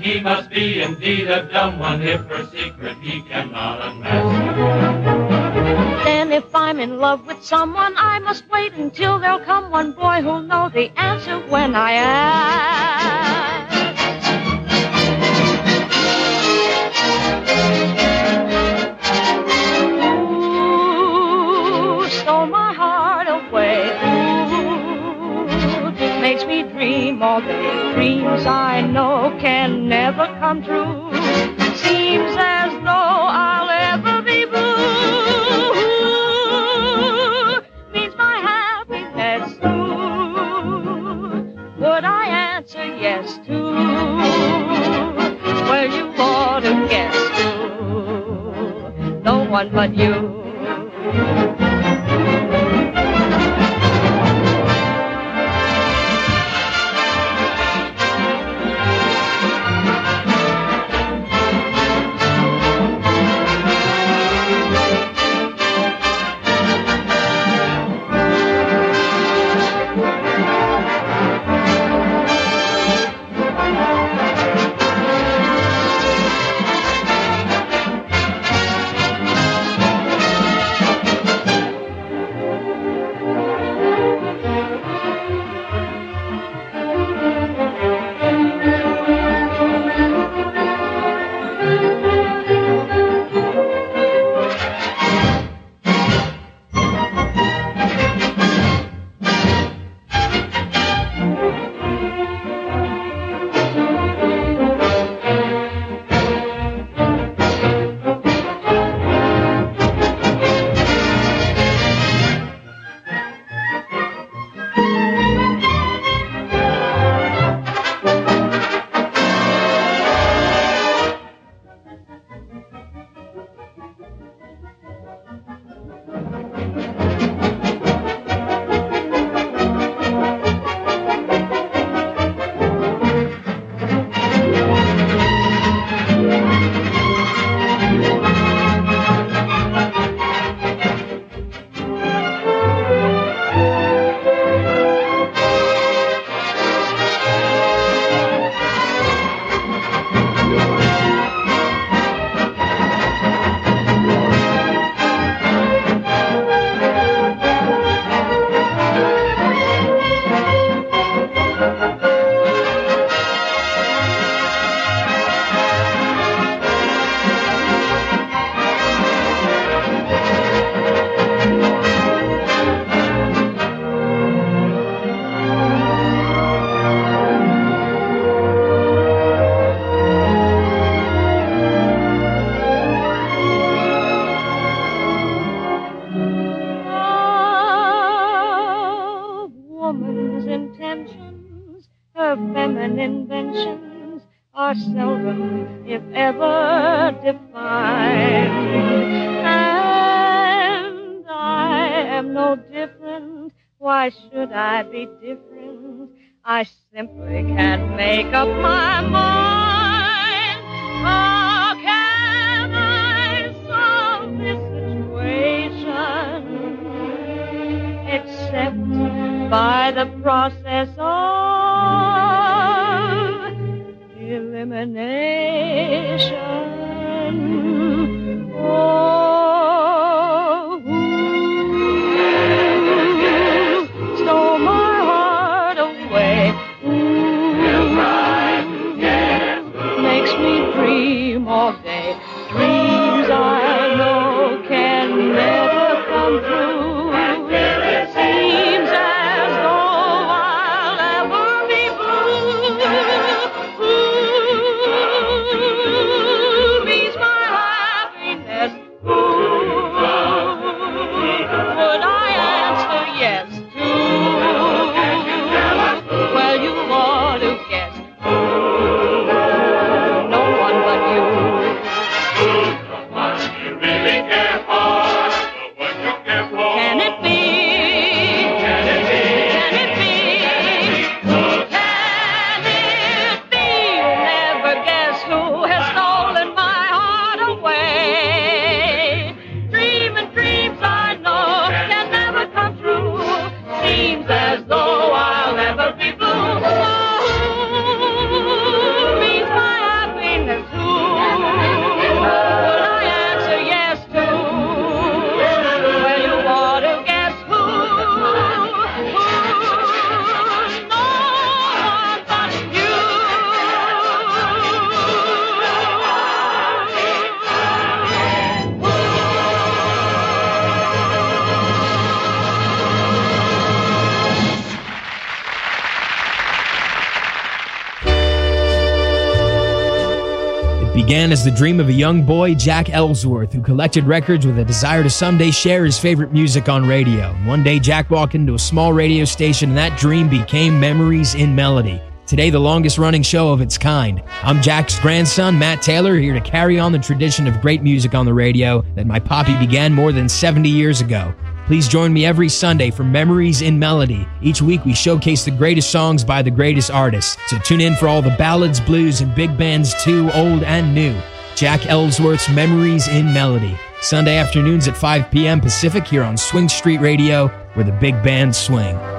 He must be indeed a dumb one if her secret he cannot unmask. Then if I'm in love with someone, I must wait until there'll come one boy who'll know the answer when I ask. Ooh, stole my heart away. Ooh, makes me dream all day. Dreams I know can never come true. Seems as though I'll ever be blue. Means my happiness too. Would I answer yes to? Well, you ought to guess too. No one but you. Her feminine inventions are seldom, if ever, defined. And I am no different. Why should I be different? I simply can't make up my mind. How can I solve this situation except by the process of elimination? Oh, who stole my heart away? Makes me dream all day. Dreams I know can never come true. Seems as though I'll ever be blue. Means my happiness. began as the dream of a young boy, Jack Ellsworth, who collected records with a desire to someday share his favorite music on radio. One day, Jack walked into a small radio station, and that dream became Memories in Melody. Today, the longest-running show of its kind. I'm Jack's grandson, Matt Taylor, here to carry on the tradition of great music on the radio that my papi began more than 70 years ago. Please join me every Sunday for Memories in Melody. Each week, we showcase the greatest songs by the greatest artists. So tune in for all the ballads, blues, and big bands too, old and new. Jack Ellsworth's Memories in Melody. Sunday afternoons at 5 p.m. Pacific here on Swing Street Radio, where the big bands swing.